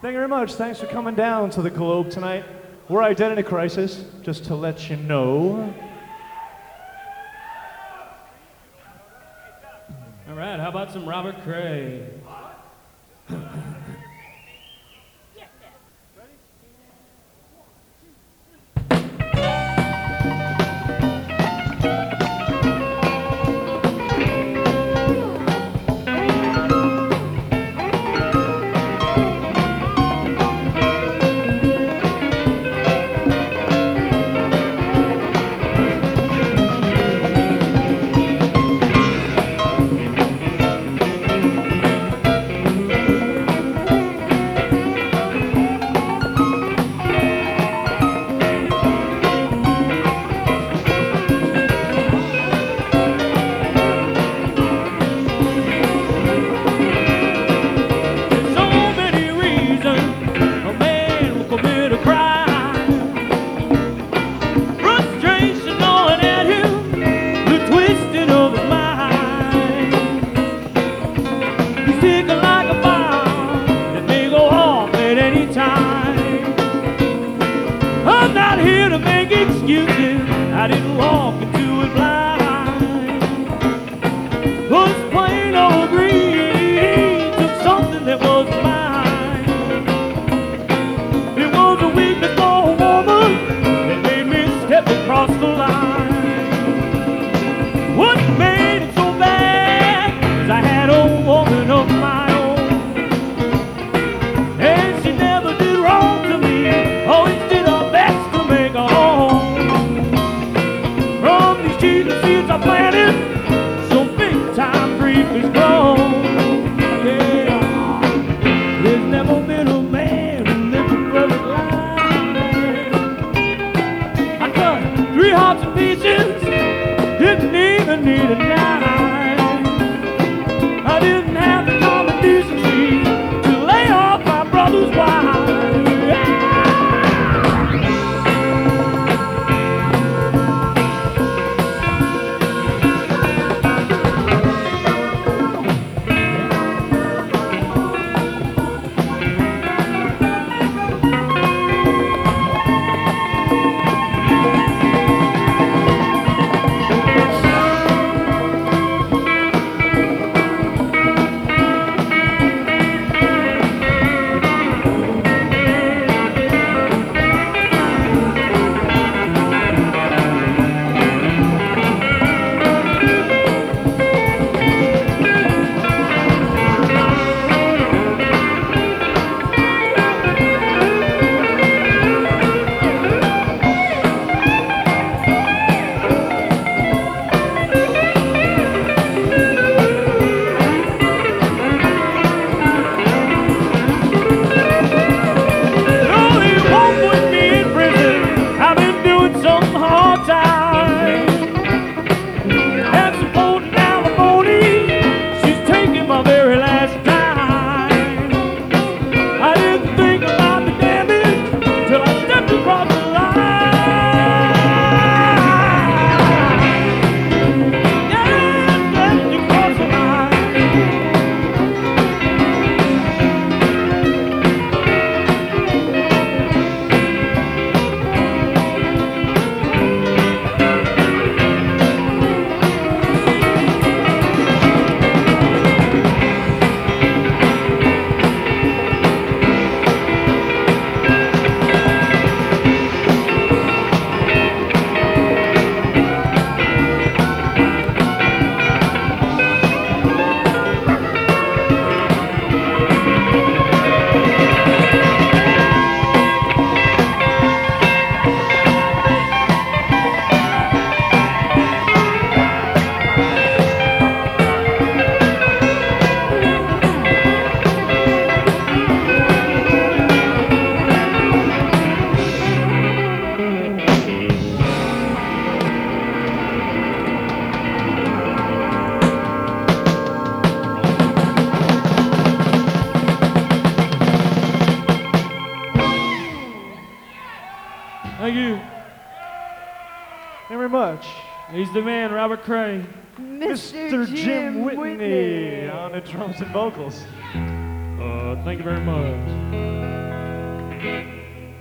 Thank you very much. Thanks for coming down to the Globe tonight. We're Identity Crisis, just to let you know. All right, how about some Robert Cray? I didn't walk into it blind. Was plain old green, took something that was mine. It was a weakness for a woman that made me step across the line. What made it so bad is I had a woman of my own, and she never did wrong to me, always did her best to make her home. Seeds I planted, some big time grief is grown. Yeah. There's never been a man who lived a perfect life. I cut 3 hearts to pieces, didn't even need a knife. I didn't have the common decency to lay off my brother's wife. Thank you. Thank you very much. He's the man, Robert Cray. Mr. Jim Whitney on the drums and vocals. Thank you very much. Thank you.